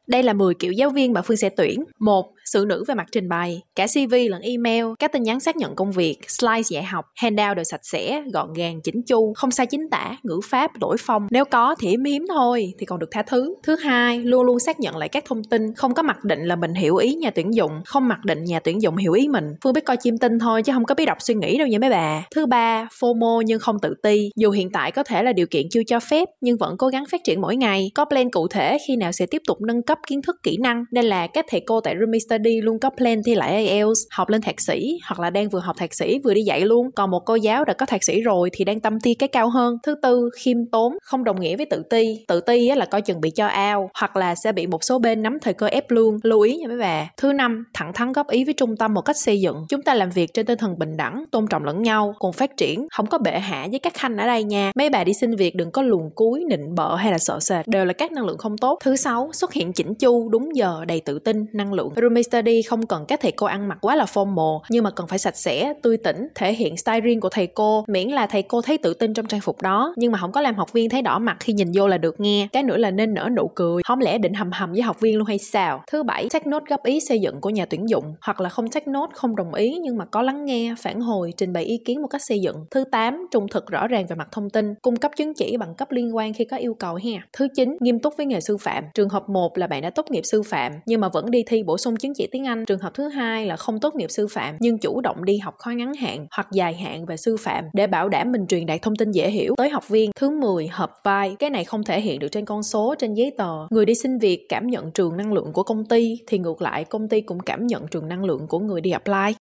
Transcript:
Đây là 10 kiểu giáo viên mà Phương sẽ tuyển. 1. Xử nữ về mặt trình bày. Cả CV lẫn email, các tin nhắn xác nhận công việc, slides dạy học, handout đều sạch sẽ, gọn gàng, chỉnh chu, không sai chính tả, ngữ pháp, lỗi phong. Nếu có thì hiếm thôi thì còn được tha thứ. Thứ hai, luôn luôn xác nhận lại các thông tin, không có mặc định là mình hiểu ý nhà tuyển dụng, không mặc định nhà tuyển dụng hiểu ý mình. Phương biết coi chim tinh thôi chứ không có biết đọc suy nghĩ đâu nha mấy bà. Thứ ba, FOMO nhưng không tự ti. Dù hiện tại có thể là điều kiện chưa cho phép nhưng vẫn cố gắng phát triển mỗi ngày, có plan cụ thể khi nào sẽ tiếp tục nâng cấp kiến thức kỹ năng, nên là các thầy cô tại Rumi Study luôn có plan thi lại IELTS, học lên thạc sĩ hoặc là đang vừa học thạc sĩ vừa đi dạy luôn. Còn một cô giáo đã có thạc sĩ rồi thì đang tâm thi cái cao hơn. Thứ tư, khiêm tốn không đồng nghĩa với tự ti. Tự ti là coi chừng bị cho out hoặc là sẽ bị một số bên nắm thời cơ ép lương, lưu ý nha mấy bà. Thứ năm, thẳng thắn góp ý với trung tâm một cách xây dựng. Chúng ta làm việc trên tinh thần bình đẳng, tôn trọng lẫn nhau, cùng phát triển, không có bệ hạ với các khanh ở đây nha. Mấy bà đi xin việc đừng có luồn cúi, nịnh bợ hay là sợ sệt, đều là các năng lượng không tốt. Thứ sáu, xuất hiện chỉnh chu, đúng giờ, đầy tự tin, năng lượng. Rumi Study không cần các thầy cô ăn mặc quá là formal, nhưng mà cần phải sạch sẽ, tươi tỉnh, thể hiện style riêng của thầy cô, miễn là thầy cô thấy tự tin trong trang phục đó, nhưng mà không có làm học viên thấy đỏ mặt khi nhìn vô là được nghe. Cái nữa là nên nở nụ cười, không lẽ định hầm với học viên luôn hay sao? Thứ bảy, take note góp ý xây dựng của nhà tuyển dụng, hoặc là không take note, không đồng ý nhưng mà có lắng nghe, phản hồi, trình bày ý kiến một cách xây dựng. Thứ 8, trung thực rõ ràng về mặt thông tin, cung cấp chứng chỉ bằng cấp liên quan khi có yêu cầu ha. Thứ 9, nghiêm túc với nghề sư phạm. Trường hợp 1 là bạn đã tốt nghiệp sư phạm nhưng mà vẫn đi thi bổ sung chứng chỉ tiếng Anh. Trường hợp thứ 2 là không tốt nghiệp sư phạm nhưng chủ động đi học khóa ngắn hạn hoặc dài hạn về sư phạm để bảo đảm mình truyền đạt thông tin dễ hiểu tới học viên. Thứ 10, hợp vai. Cái này không thể hiện được trên con số, trên giấy tờ. Người đi xin việc cảm nhận trường năng lượng của công ty thì ngược lại công ty cũng cảm nhận trường năng lượng của người đi apply.